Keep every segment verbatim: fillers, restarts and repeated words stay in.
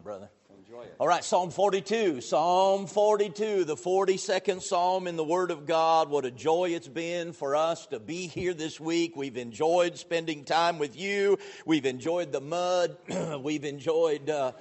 brother. Enjoy it. All right, Psalm forty-two. Psalm forty-two, the forty-second Psalm in the Word of God. What a joy it's been for us to be here this week. We've enjoyed spending time with you. We've enjoyed the mud. We've enjoyed uh,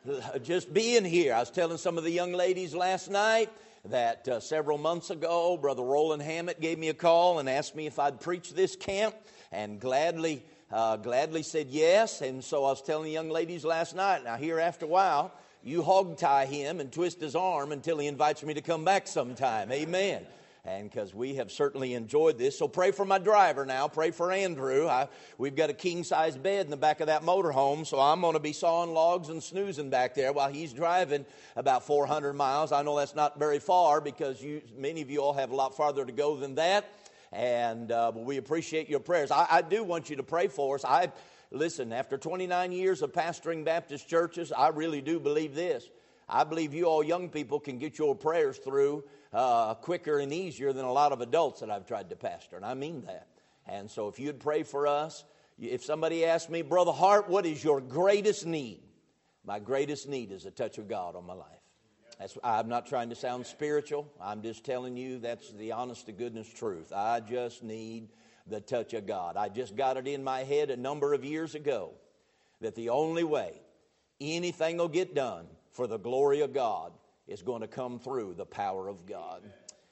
just being here. I was telling some of the young ladies last night that uh, several months ago, Brother Roland Hammett gave me a call and asked me if I'd preach this camp, and gladly uh, gladly said yes. And so I was telling the young ladies last night, now here after a while, you hog tie him and twist his arm until he invites me to come back sometime. Amen. And because we have certainly enjoyed this. So pray for my driver now. Pray for Andrew. I, we've got a king-size bed in the back of that motorhome, so I'm going to be sawing logs and snoozing back there while he's driving about four hundred miles. I know that's not very far because you, many of you all have a lot farther to go than that. And uh, but we appreciate your prayers. I, I do want you to pray for us. I Listen, after twenty-nine years of pastoring Baptist churches, I really do believe this. I believe you all young people can get your prayers through uh, quicker and easier than a lot of adults that I've tried to pastor, and I mean that. And so if you'd pray for us, if somebody asked me, Brother Hart, what is your greatest need? My greatest need is a touch of God on my life. That's, I'm not trying to sound spiritual. I'm just telling you that's the honest to goodness truth. I just need the touch of God. I just got it in my head a number of years ago that the only way anything will get done for the glory of God is going to come through the power of God.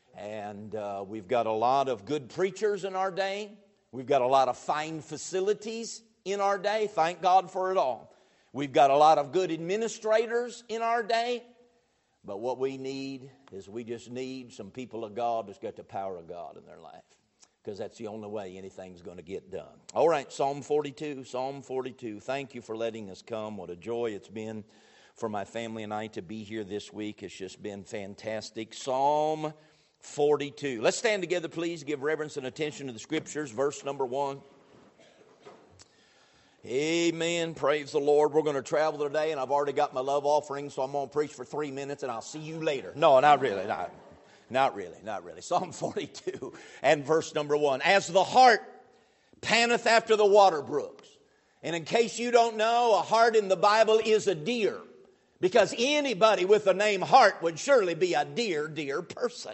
And uh, we've got a lot of good preachers in our day. We've got a lot of fine facilities in our day. Thank God for it all. We've got a lot of good administrators in our day. But what we need is we just need some people of God that's got the power of God in their life. Because that's the only way anything's going to get done. All right, Psalm forty-two, Psalm forty-two. Thank you for letting us come. What a joy it's been for my family and I to be here this week. It's just been fantastic. Psalm forty-two. Let's stand together, please. Give reverence and attention to the Scriptures. Verse number one. Amen. Praise the Lord. We're going to travel today, and I've already got my love offering, so I'm going to preach for three minutes, and I'll see you later. No, not really, not Not really, not really. Psalm forty-two and verse number one. As the hart panteth after the water brooks. And in case you don't know, a hart in the Bible is a deer. Because anybody with the name Hart would surely be a dear, dear person.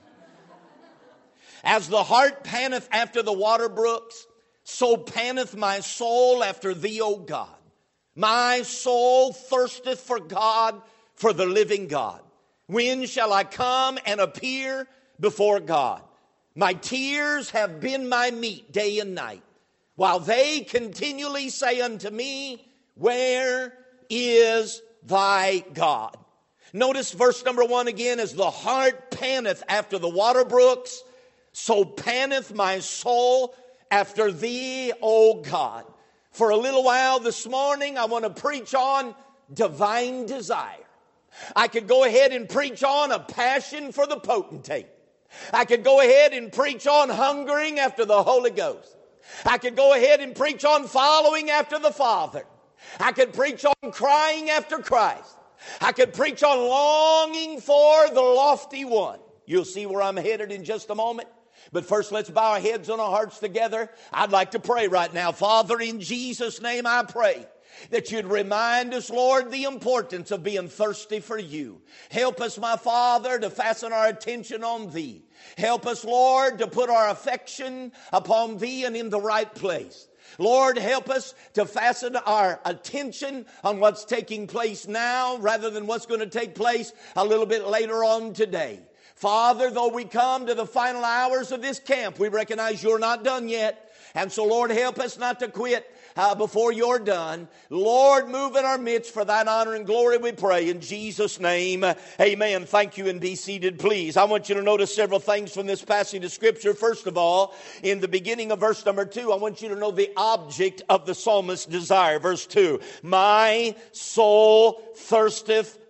As the hart panteth after the water brooks, so panteth my soul after thee, O God. My soul thirsteth for God, for the living God. When shall I come and appear before God? My tears have been my meat day and night, while they continually say unto me, where is thy God? Notice verse number one again. As the hart panteth after the water brooks, so panteth my soul after thee, O God. For a little while this morning, I want to preach on divine desire. I could go ahead and preach on a passion for the potentate. I could go ahead and preach on hungering after the Holy Ghost. I could go ahead and preach on following after the Father. I could preach on crying after Christ. I could preach on longing for the lofty one. You'll see where I'm headed in just a moment. But first, let's bow our heads and our hearts together. I'd like to pray right now. Father, in Jesus' name I pray that you'd remind us, Lord, the importance of being thirsty for you. Help us, my Father, to fasten our attention on thee. Help us, Lord, to put our affection upon thee and in the right place. Lord, help us to fasten our attention on what's taking place now rather than what's going to take place a little bit later on today. Father, though we come to the final hours of this camp, we recognize you're not done yet. And so, Lord, help us not to quit uh, before you're done. Lord, move in our midst for thine honor and glory, we pray. In Jesus' name, amen. Thank you, and be seated, please. I want you to notice several things from this passage of Scripture. First of all, in the beginning of verse number two, I want you to know the object of the psalmist's desire. Verse two, my soul thirsteth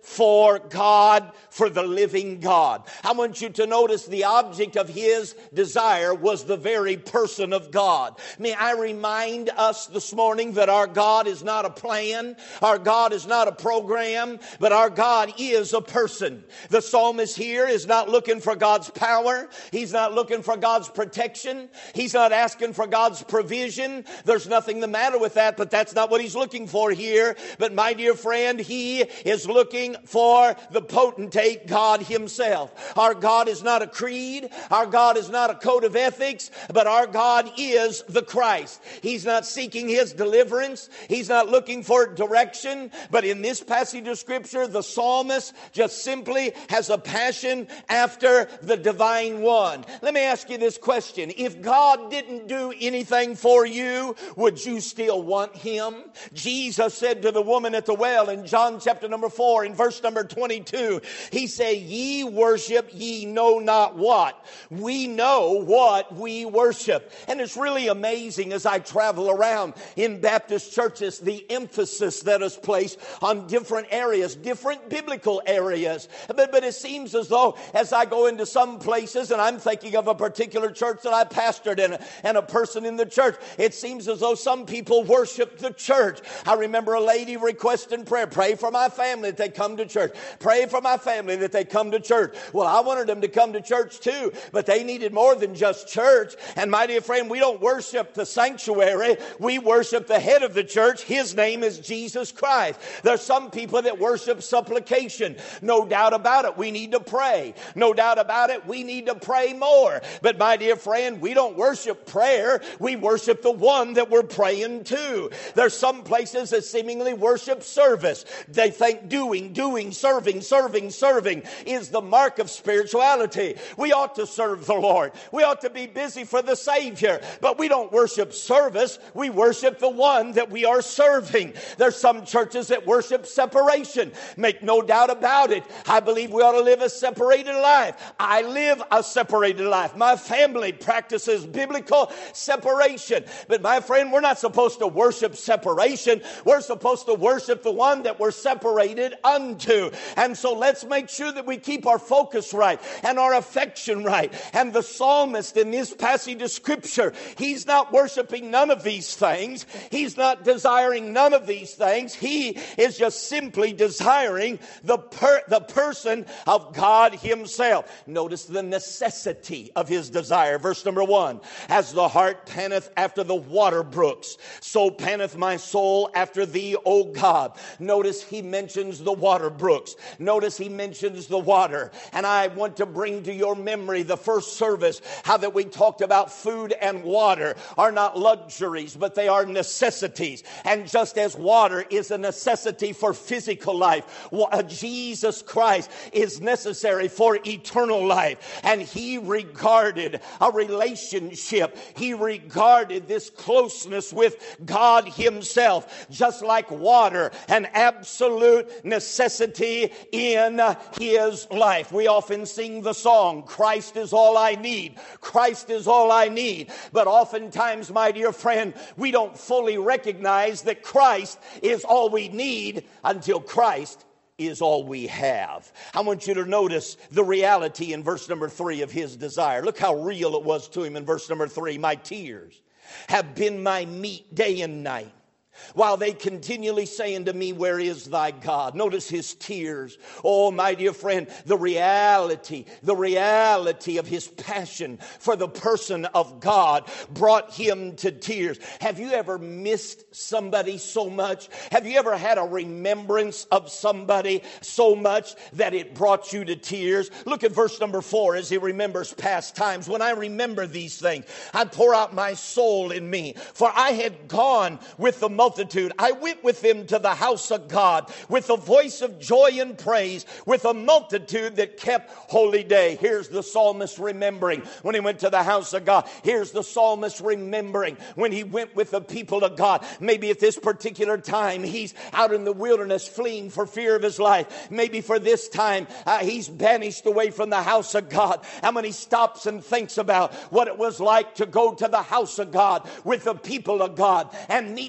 for God, for the living God. I want you to notice the object of his desire was the very person of God. May I remind us this morning that our God is not a plan, our God is not a program, but our God is a person. The psalmist here is not looking for God's power. He's not looking for God's protection. He's not asking for God's provision. There's nothing the matter with that, but that's not what he's looking for here. But my dear friend, he is looking for the potentate God himself. Our God is not a creed. Our God is not a code of ethics, but our God is the Christ. He's not seeking his deliverance. He's not looking for direction. But in this passage of Scripture, the psalmist just simply has a passion after the divine one. Let me ask you this question. If God didn't do anything for you, would you still want him? Jesus said to the woman at the well in John chapter number four, in verse number twenty-two, he said, ye worship ye know not what. We know what we worship. And it's really amazing as I travel around in Baptist churches, the emphasis that is placed on different areas, different biblical areas. But, but it seems as though as I go into some places, and I'm thinking of a particular church that I pastored in, and a person in the church, it seems as though some people worship the church. I remember a lady requesting prayer. Pray for my family that they come to church. Pray for my family that they come to church. Well, I wanted them to come to church too, but they needed more than just church. And my dear friend, we don't worship the sanctuary. We worship the head of the church. His name is Jesus Christ. There's some people that worship supplication. No doubt about it. We need to pray. No doubt about it. We need to pray more. But my dear friend, we don't worship prayer. We worship the one that we're praying to. There's some places that seemingly worship service. They think doing, doing, serving, serving, serving is the mark of spirituality. We ought to serve the Lord. We ought to be busy for the Savior. But we don't worship service. We worship the one that we are serving. There's some churches that worship separation. Make no doubt about it. I believe we ought to live a separated life. I live a separated life. My family practices biblical separation. But my friend, we're not supposed to worship separation. We're supposed to worship the one that we're separated unto. And so let's make sure that we keep our focus right and our affection right. And the psalmist in this passage of Scripture, he's not worshiping none of these things. He's not desiring none of these things. He is just simply desiring the per- the person of God himself. Notice the necessity of his desire. Verse number one, as the hart panteth after the water brooks, so panteth my soul after thee, O God. Notice he mentions the water brooks. Notice he mentions the water. And I want to bring to your memory the first service, how that we talked about food and water are not luxuries, but they are necessities. And just as water is a necessity for physical life, Jesus Christ is necessary for eternal life. And he regarded a relationship. He regarded this closeness with God himself, just like water, an absolute necessity in his life. We often sing the song, Christ is all I need. Christ is all I need. But oftentimes, my dear friend, we don't fully recognize that Christ is all we need until Christ is all we have. I want you to notice the reality in verse number three of his desire. Look how real it was to him in verse number three. My tears have been my meat day and night, while they continually say unto me, where is thy God? Notice his tears. Oh, my dear friend, the reality, the reality of his passion for the person of God brought him to tears. Have you ever missed somebody so much? Have you ever had a remembrance of somebody so much that it brought you to tears? Look at verse number four as he remembers past times. When I remember these things, I pour out my soul in me. For I had gone with the multitude. I went with them to the house of God with a voice of joy and praise, with a multitude that kept holy day. Here's the psalmist remembering when he went to the house of God. Here's the psalmist remembering when he went with the people of God. Maybe at this particular time he's out in the wilderness fleeing for fear of his life. Maybe for this time uh, he's banished away from the house of God. And when he stops and thinks about what it was like to go to the house of God with the people of God and meet with a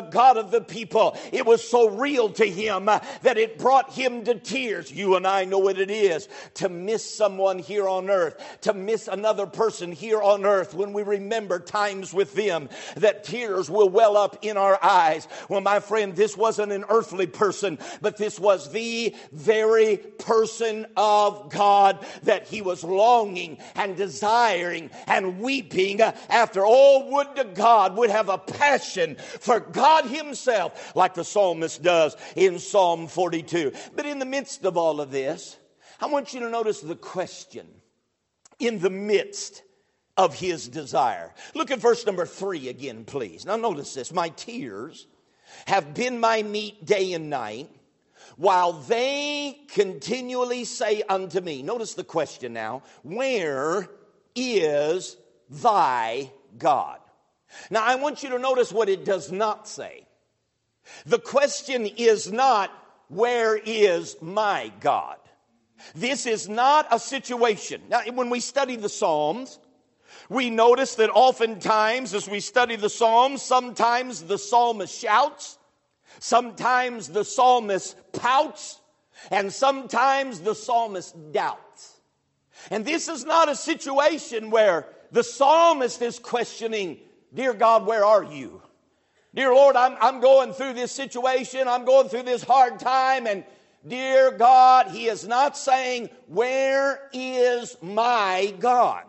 God of the people. It was so real to him uh, that it brought him to tears. You and I know what it is to miss someone here on earth, to miss another person here on earth. When we remember times with them, that tears will well up in our eyes. Well, my friend, this wasn't an earthly person, but this was the very person of God that he was longing and desiring and weeping after. Oh, would to God would have a passion for God himself like the psalmist does in Psalm forty-two. But in the midst of all of this, I want you to notice the question in the midst of his desire. Look at verse number three again, please. Now notice this. My tears have been my meat day and night, while they continually say unto me. Notice the question now. Where is thy God? Now I want you to notice what it does not say. The question is not, where is my God? This is not a situation. Now when we study the Psalms, we notice that oftentimes as we study the Psalms, sometimes the psalmist shouts, sometimes the psalmist pouts, and sometimes the psalmist doubts. And this is not a situation where the psalmist is questioning, dear God, where are you? Dear Lord, I'm, I'm going through this situation. I'm going through this hard time. And dear God, he is not saying, where is my God?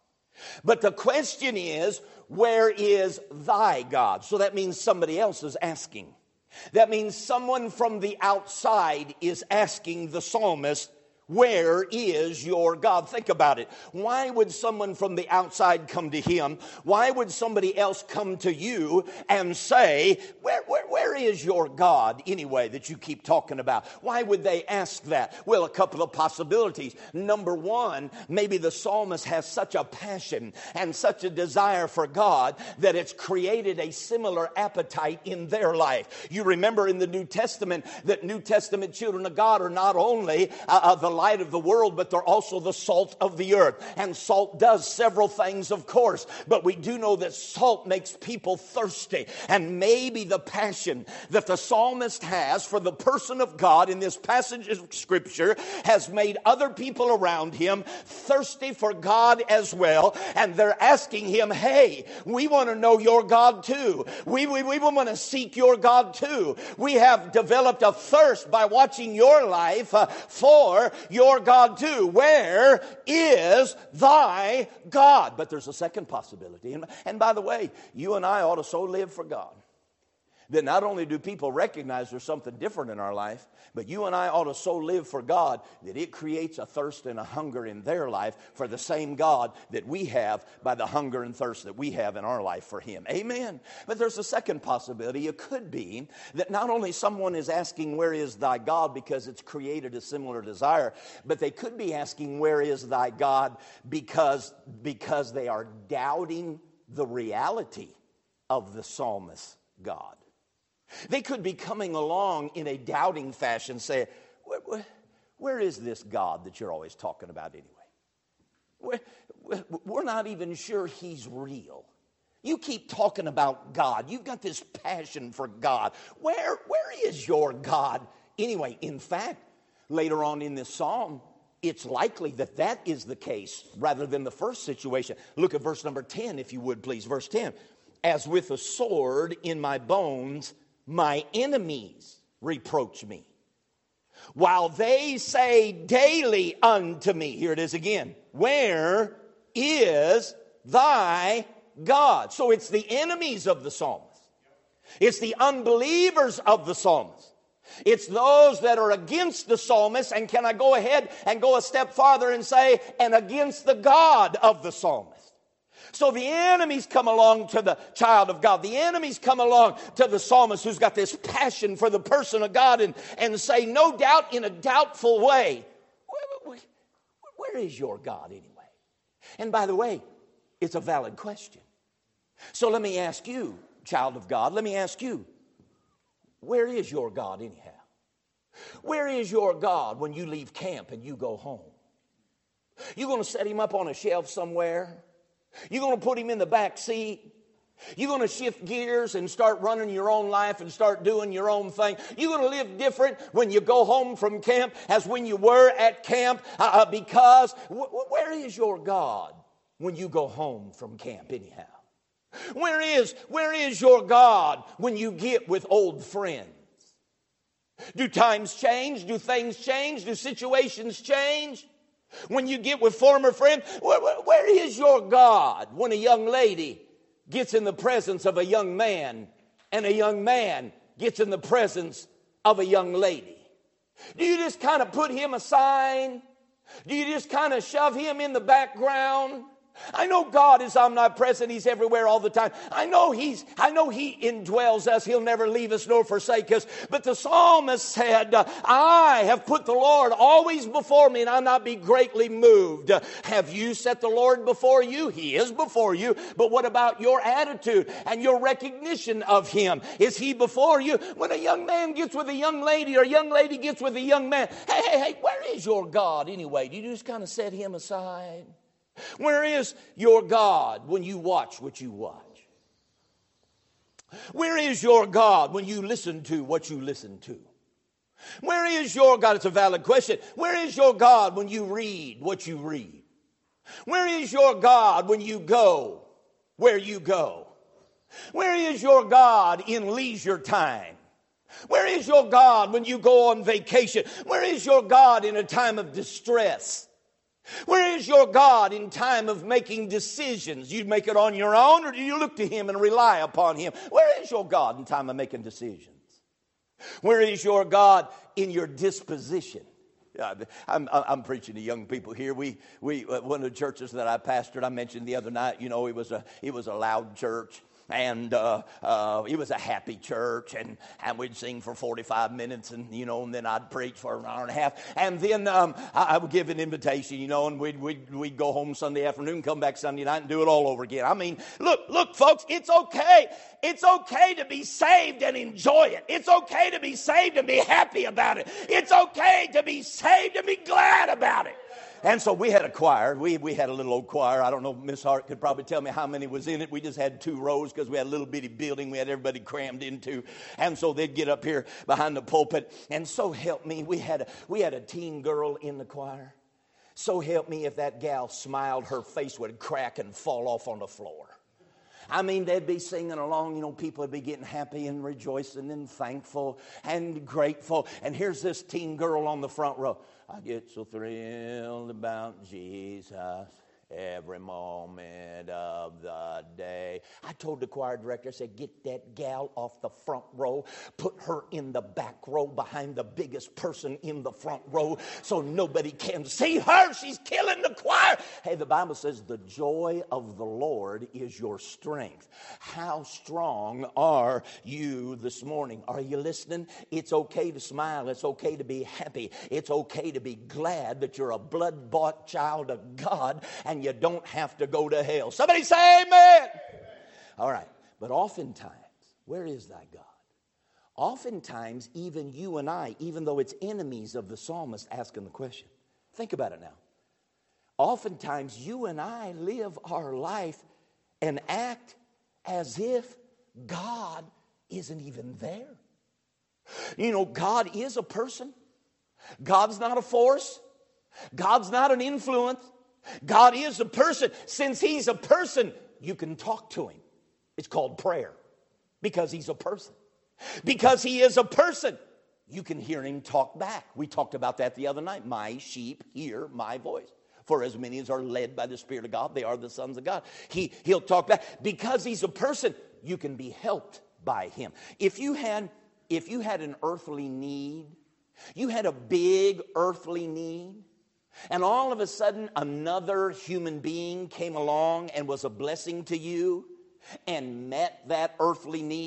But the question is, where is thy God? So that means somebody else is asking. That means someone from the outside is asking the psalmist, where is your God? Think about it. Why would someone from the outside come to him? Why would somebody else come to you and say, where, where, where is your God anyway that you keep talking about? Why would they ask that? Well, a couple of possibilities. Number one, maybe the psalmist has such a passion and such a desire for God that it's created a similar appetite in their life. You remember in the New Testament that New Testament children of God are not only uh, uh, the light of the world, but they're also the salt of the earth. And salt does several things, of course, but we do know that salt makes people thirsty. And maybe the passion that the psalmist has for the person of God in this passage of Scripture has made other people around him thirsty for God as well. And they're asking him, hey, we want to know your God too. We, we, we want to seek your God too. We have developed a thirst by watching your life uh, for your God too. Where is thy God? But there's a second possibility. And, and by the way, you and I ought to so live for God that not only do people recognize there's something different in our life, but you and I ought to so live for God that it creates a thirst and a hunger in their life for the same God that we have by the hunger and thirst that we have in our life for him. Amen. But there's a second possibility. It could be that not only someone is asking, where is thy God, because it's created a similar desire, but they could be asking, where is thy God, because, because they are doubting the reality of the psalmist's God. They could be coming along in a doubting fashion, saying, where, where, where is this God that you're always talking about anyway? We're, we're not even sure he's real. You keep talking about God. You've got this passion for God. Where, where is your God anyway? In fact, later on in this psalm, it's likely that that is the case rather than the first situation. Look at verse number ten, if you would, please. Verse ten. As with a sword in my bones, my enemies reproach me, while they say daily unto me, here it is again, where is thy God? So it's the enemies of the psalmist. It's the unbelievers of the psalmist. It's those that are against the psalmist, and can I go ahead and go a step farther and say, and against the God of the psalmist. So the enemies come along to the child of God. The enemies come along to the psalmist who's got this passion for the person of God and, and say, no doubt in a doubtful way, where, where, where is your God anyway? And by the way, it's a valid question. So let me ask you, child of God, let me ask you, where is your God anyhow? Where is your God when you leave camp and you go home? You going to set him up on a shelf somewhere? You're going to put him in the back seat? You're going to shift gears and start running your own life and start doing your own thing. You're going to live different when you go home from camp as when you were at camp uh, because w- where is your God when you go home from camp anyhow? Where is, where is your God when you get with old friends? Do times change? Do things change? Do situations change? When you get with former friends, where, where, where is your God when a young lady gets in the presence of a young man and a young man gets in the presence of a young lady? Do you just kind of put him aside? Do you just kind of shove him in the background? I know God is omnipresent. He's everywhere all the time. I know He's, I know He indwells us. He'll never leave us nor forsake us. But the psalmist said, I have put the Lord always before me and I'll not be greatly moved. Have you set the Lord before you? He is before you. But what about your attitude and your recognition of Him? Is He before you? When a young man gets with a young lady or a young lady gets with a young man, hey, hey, hey, where is your God anyway? Do you just kind of set Him aside? Where is your God when you watch what you watch? Where is your God when you listen to what you listen to? Where is your God? It's a valid question. Where is your God when you read what you read? Where is your God when you go where you go? Where is your God in leisure time? Where is your God when you go on vacation? Where is your God in a time of distress? Where is your God in time of making decisions? You make it on your own, or do you look to Him and rely upon Him? Where is your God in time of making decisions? Where is your God in your disposition? I'm, I'm preaching to young people here. We, we, one of the churches that I pastored, I mentioned the other night, you know, it was a, it was a loud church. And uh, uh, it was a happy church, and, and we'd sing for forty-five minutes, and you know, and then I'd preach for an hour and a half, and then um, I, I would give an invitation, you know, and we'd we'd we'd go home Sunday afternoon, come back Sunday night, and do it all over again. I mean, look, look, folks, it's okay. It's okay to be saved and enjoy it. It's okay to be saved and be happy about it. It's okay to be saved and be glad about it. And so we had a choir. We we had a little old choir. I don't know, Miss Hart could probably tell me how many was in it. We just had two rows because we had a little bitty building we had everybody crammed into. And so they'd get up here behind the pulpit. And so help me, we had a, we had a teen girl in the choir. So help me, if that gal smiled, her face would crack and fall off on the floor. I mean, they'd be singing along, you know, people would be getting happy and rejoicing and thankful and grateful. And here's this teen girl on the front row. I get so thrilled about Jesus every moment of the day. I told the choir director, I said, get that gal off the front row, put her in the back row behind the biggest person in the front row so nobody can see her. She's killing the choir. Hey, the Bible says the joy of the Lord is your strength. How strong are you this morning? Are you listening? It's okay to smile. It's okay to be happy. It's okay to be glad that you're a blood-bought child of God and you don't have to go to hell. Somebody say amen. Amen. All right. But oftentimes, where is thy God? Oftentimes, even you and I, even though it's enemies of the psalmist asking the question. Think about it now. Oftentimes, you and I live our life and act as if God isn't even there. You know, God is a person. God's not a force. God's not an influence. God is a person. Since He's a person, you can talk to Him. It's called prayer because He's a person. Because He is a person, you can hear Him talk back. We talked about that the other night. My sheep hear my voice. For as many as are led by the Spirit of God, they are the sons of God. He, he'll talk back. Because He's a person, you can be helped by Him. If you had, if you had an earthly need, you had a big earthly need, and all of a sudden another human being came along and was a blessing to you and met that earthly need,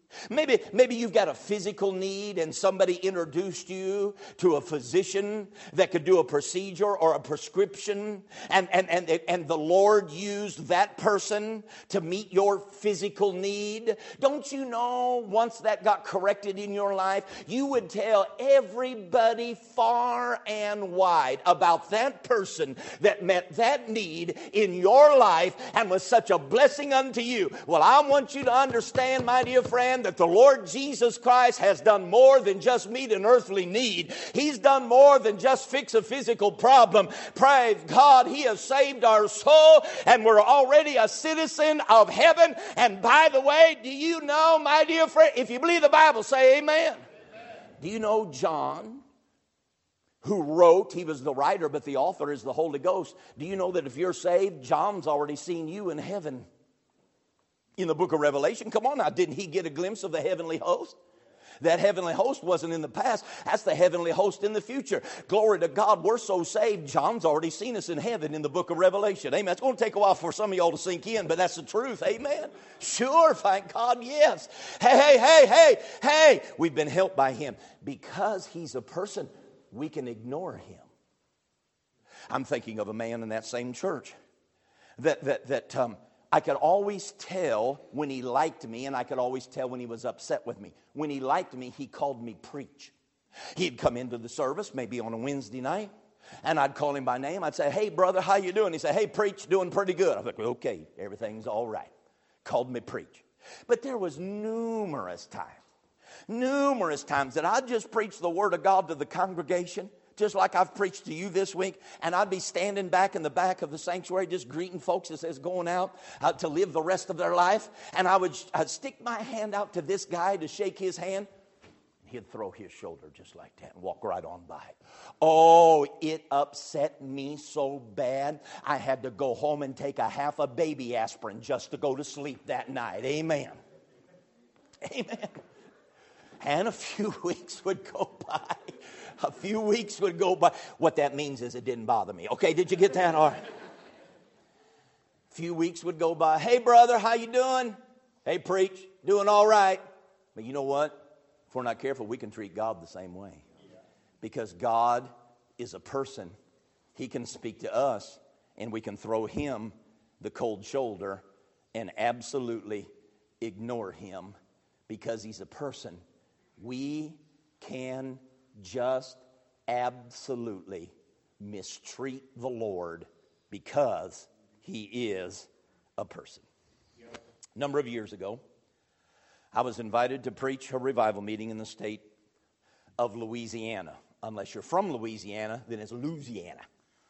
Maybe, maybe you've got a physical need and somebody introduced you to a physician that could do a procedure or a prescription, and, and, and, and the Lord used that person to meet your physical need. Don't you know once that got corrected in your life, you would tell everybody far and wide about that person that met that need in your life and was such a blessing unto you. Well, I want you to understand, my dear friend, that the Lord Jesus Christ has done more than just meet an earthly need. He's done more than just fix a physical problem. Praise God, He has saved our soul, and we're already a citizen of heaven. And by the way, do you know, my dear friend, if you believe the Bible, say amen. Amen. Do you know John, who wrote, he was the writer, but the author is the Holy Ghost. Do you know that if you're saved, John's already seen you in heaven? In the book of Revelation, come on now, didn't he get a glimpse of the heavenly host? That heavenly host wasn't in the past. That's the heavenly host in the future. Glory to God, we're so saved. John's already seen us in heaven in the book of Revelation. Amen. It's going to take a while for some of y'all to sink in, but that's the truth. Amen. Sure, thank God, yes. Hey, hey, hey, hey, hey. We've been helped by Him. Because He's a person, we can ignore Him. I'm thinking of a man in that same church that, that, that, um, I could always tell when he liked me, and I could always tell when he was upset with me. When he liked me, he called me preach. He'd come into the service, maybe on a Wednesday night, and I'd call him by name. I'd say, hey, brother, how you doing? He'd say, hey, preach, doing pretty good. I thought, okay, everything's all right. Called me preach. But there was numerous times, numerous times that I'd just preach the Word of God to the congregation, just like I've preached to you this week, and I'd be standing back in the back of the sanctuary just greeting folks as they're going out uh, to live the rest of their life, and I would I'd stick my hand out to this guy to shake his hand. He'd throw his shoulder just like that and walk right on by. Oh, it upset me so bad, I had to go home and take a half a baby aspirin just to go to sleep that night. Amen. Amen. And a few weeks would go by. A few weeks would go by. What that means is it didn't bother me. Okay, did you get that? All right. A few weeks would go by. Hey, brother, how you doing? Hey, preach, doing all right. But you know what? If we're not careful, we can treat God the same way. Because God is a person. He can speak to us, and we can throw Him the cold shoulder and absolutely ignore Him because He's a person. We can just absolutely mistreat the Lord because He is a person. Yep. A number of years ago, I was invited to preach a revival meeting in the state of Louisiana. Unless you're from Louisiana, then it's Louisiana.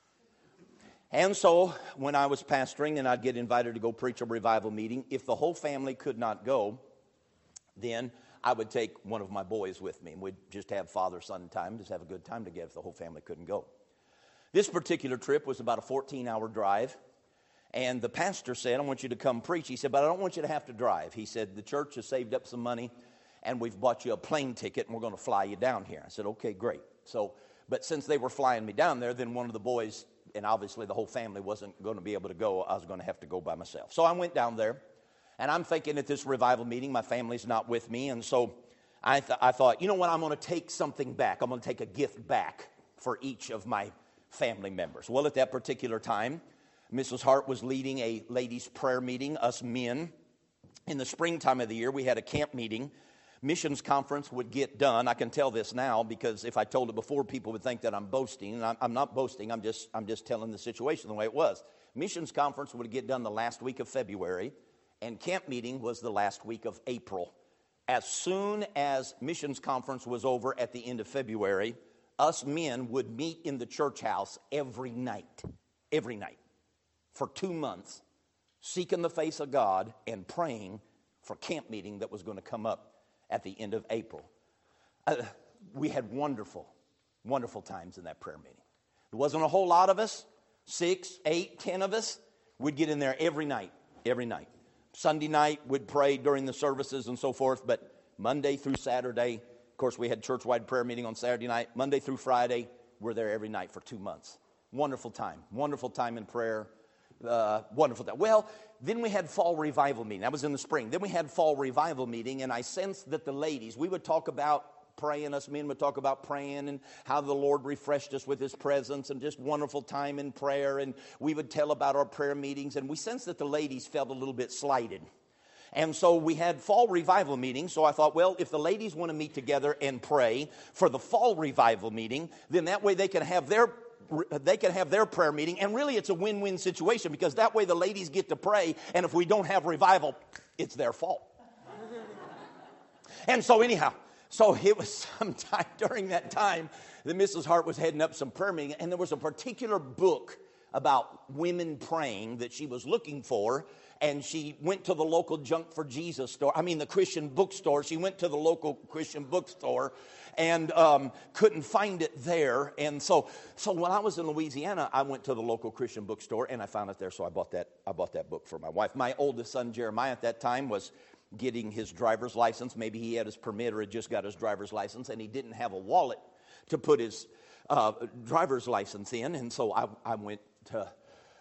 And so when I was pastoring and I'd get invited to go preach a revival meeting, if the whole family could not go, then I would take one of my boys with me, and we'd just have father-son time, just have a good time together if the whole family couldn't go. This particular trip was about a fourteen-hour drive, and the pastor said, I want you to come preach. He said, but I don't want you to have to drive. He said, the church has saved up some money, and we've bought you a plane ticket, and we're going to fly you down here. I said, okay, great. So, but since they were flying me down there, then one of the boys, and obviously the whole family wasn't going to be able to go, I was going to have to go by myself. So I went down there. And I'm thinking at this revival meeting, my family's not with me. And so I, th- I thought, you know what, I'm going to take something back. I'm going to take a gift back for each of my family members. Well, at that particular time, Missus Hart was leading a ladies' prayer meeting, us men. In the springtime of the year, we had a camp meeting. Missions conference would get done. I can tell this now because if I told it before, people would think that I'm boasting. And I'm, I'm not boasting. I'm just, I'm just telling the situation the way it was. Missions conference would get done the last week of February. And camp meeting was the last week of April. As soon as missions conference was over at the end of February, us men would meet in the church house every night, every night, for two months, seeking the face of God and praying for camp meeting that was going to come up at the end of April. Uh, we had wonderful, wonderful times in that prayer meeting. There wasn't a whole lot of us, six, eight, ten of us. We'd get in there every night, every night. Sunday night, we'd pray during the services and so forth, but Monday through Saturday, of course, we had church-wide prayer meeting on Saturday night. Monday through Friday, we're there every night for two months. Wonderful time. Wonderful time in prayer. uh, wonderful time. Well, then we had fall revival meeting. That was in the spring. Then we had fall revival meeting, and I sensed that the ladies, we would talk about praying, us men would talk about praying and how the Lord refreshed us with His presence and just wonderful time in prayer. And we would tell about our prayer meetings, and we sensed that the ladies felt a little bit slighted. And so we had fall revival meetings. So I thought, well, if the ladies want to meet together and pray for the fall revival meeting, then that way they can have their they can have their prayer meeting. And really it's a win-win situation, because that way the ladies get to pray, and if we don't have revival, it's their fault. And so anyhow, so it was sometime during that time that Missus Hart was heading up some prayer meeting, and there was a particular book about women praying that she was looking for, and she went to the local Junk for Jesus store, I mean the Christian bookstore. She went to the local Christian bookstore and um, couldn't find it there. And so so when I was in Louisiana, I went to the local Christian bookstore, and I found it there, so I bought that, I bought that book for my wife. My oldest son, Jeremiah, at that time was getting his driver's license. Maybe he had his permit or had just got his driver's license, and he didn't have a wallet to put his uh, driver's license in. And so I, I went to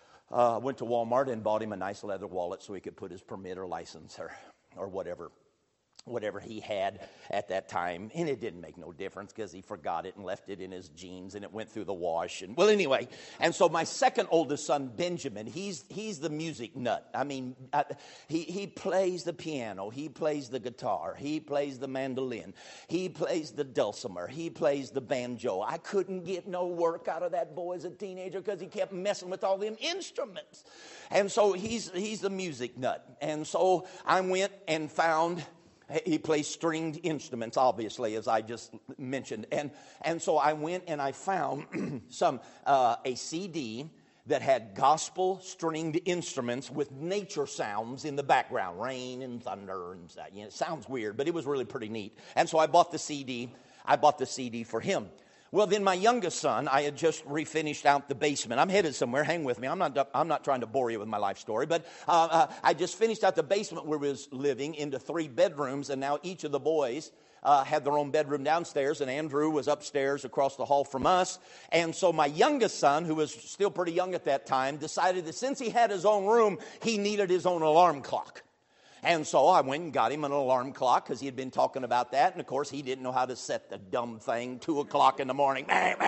uh, went to Walmart and bought him a nice leather wallet so he could put his permit or license or or whatever whatever he had at that time. And it didn't make no difference, because he forgot it and left it in his jeans, and it went through the wash. And well, anyway, and so my second oldest son, Benjamin, he's he's the music nut. I mean, I, he he plays the piano, he plays the guitar, he plays the mandolin, he plays the dulcimer, he plays the banjo. I couldn't get no work out of that boy as a teenager, because he kept messing with all them instruments. And so he's he's the music nut. And so I went and found. He plays stringed instruments, obviously, as I just mentioned. And and so I went and I found some uh, a C D that had gospel stringed instruments with nature sounds in the background, rain and thunder and that. You know, it sounds weird, but it was really pretty neat. And so I bought the C D. I bought the C D for him. Well, then my youngest son, I had just refinished out the basement. I'm headed somewhere. Hang with me. I'm not I'm not trying to bore you with my life story, but uh, uh, I just finished out the basement where we was living into three bedrooms, and now each of the boys uh, had their own bedroom downstairs, and Andrew was upstairs across the hall from us. And so my youngest son, who was still pretty young at that time, decided that since he had his own room, he needed his own alarm clock. And so I went and got him an alarm clock, because he had been talking about that. And, of course, he didn't know how to set the dumb thing, two o'clock in the morning.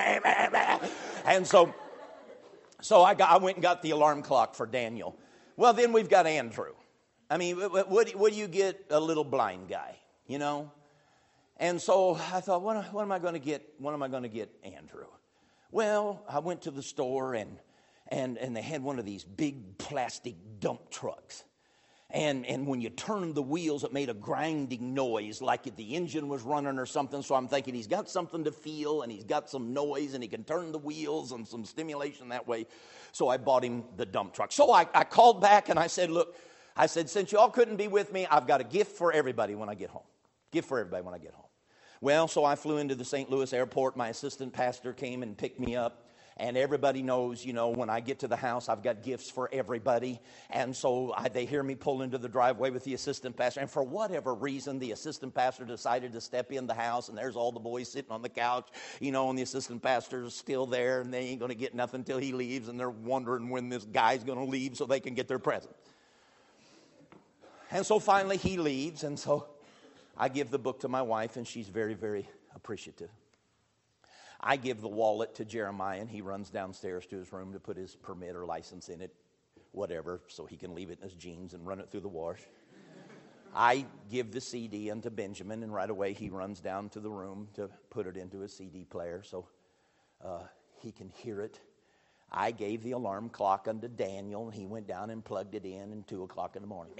And so so I, got, I went and got the alarm clock for Daniel. Well, then we've got Andrew. I mean, what, what, what do you get a little blind guy, you know? And so I thought, what, what am I going to get? What am I going to get Andrew? Well, I went to the store, and, and, and they had one of these big plastic dump trucks. And and when you turned the wheels, it made a grinding noise like the engine was running or something. So I'm thinking he's got something to feel, and he's got some noise, and he can turn the wheels and some stimulation that way. So I bought him the dump truck. So I, I called back and I said, look, I said, since y'all couldn't be with me, I've got a gift for everybody when I get home. Gift for everybody when I get home. Well, so I flew into the Saint Louis airport. My assistant pastor came and picked me up. And everybody knows, you know, when I get to the house, I've got gifts for everybody. And so I, they hear me pull into the driveway with the assistant pastor. And for whatever reason, the assistant pastor decided to step in the house. And there's all the boys sitting on the couch, you know, and the assistant pastor is still there. And they ain't going to get nothing until he leaves. And they're wondering when this guy's going to leave so they can get their present. And so finally he leaves. And so I give the book to my wife, and she's very, very appreciative. I give the wallet to Jeremiah, and he runs downstairs to his room to put his permit or license in it, whatever, so he can leave it in his jeans and run it through the wash. I give the C D unto Benjamin, and right away he runs down to the room to put it into his C D player so uh, he can hear it. I gave the alarm clock unto Daniel, and he went down and plugged it in at two o'clock in the morning.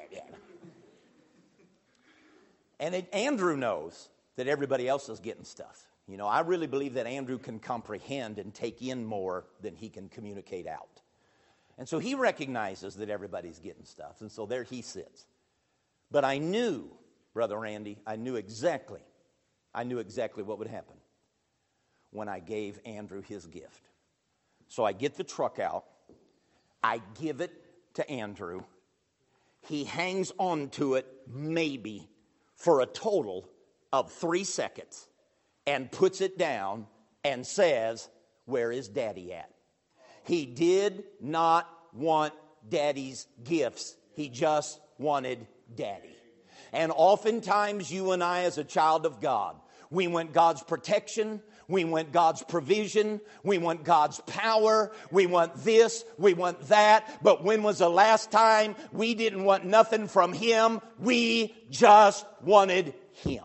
And it, Andrew knows that everybody else is getting stuff. You know, I really believe that Andrew can comprehend and take in more than he can communicate out. And so he recognizes that everybody's getting stuff. And so there he sits. But I knew, Brother Randy, I knew exactly, I knew exactly what would happen when I gave Andrew his gift. So I get the truck out. I give it to Andrew. He hangs on to it maybe for a total of three seconds. And puts it down and says, where is Daddy at? He did not want Daddy's gifts. He just wanted Daddy. And oftentimes you and I as a child of God, we want God's protection, we want God's provision, we want God's power, we want this, we want that. But when was the last time we didn't want nothing from Him? We just wanted Him.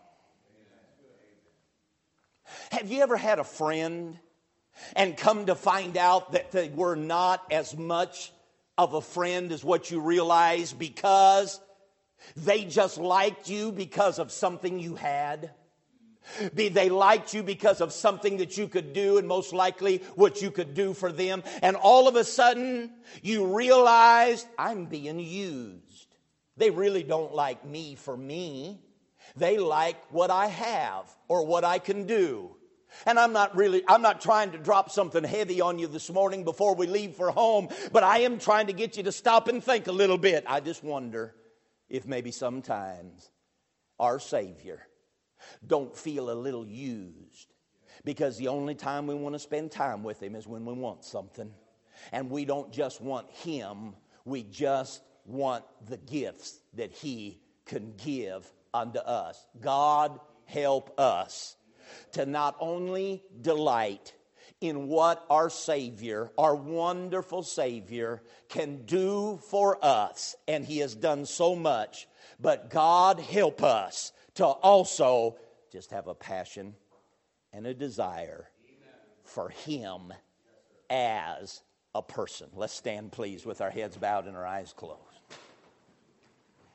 Have you ever had a friend and come to find out that they were not as much of a friend as what you realize because they just liked you because of something you had? They liked you because of something that you could do, and most likely what you could do for them. And all of a sudden, you realized, I'm being used. They really don't like me for me. They like what I have or what I can do. And I'm not really, I'm not trying to drop something heavy on you this morning before we leave for home, but I am trying to get you to stop and think a little bit. I just wonder if maybe sometimes our Savior don't feel a little used, because the only time we want to spend time with Him is when we want something. And we don't just want Him, we just want the gifts that He can give unto us. God help us to not only delight in what our Savior, our wonderful Savior, can do for us, and He has done so much, but God help us to also just have a passion and a desire for Him as a person. Let's stand, please, with our heads bowed and our eyes closed.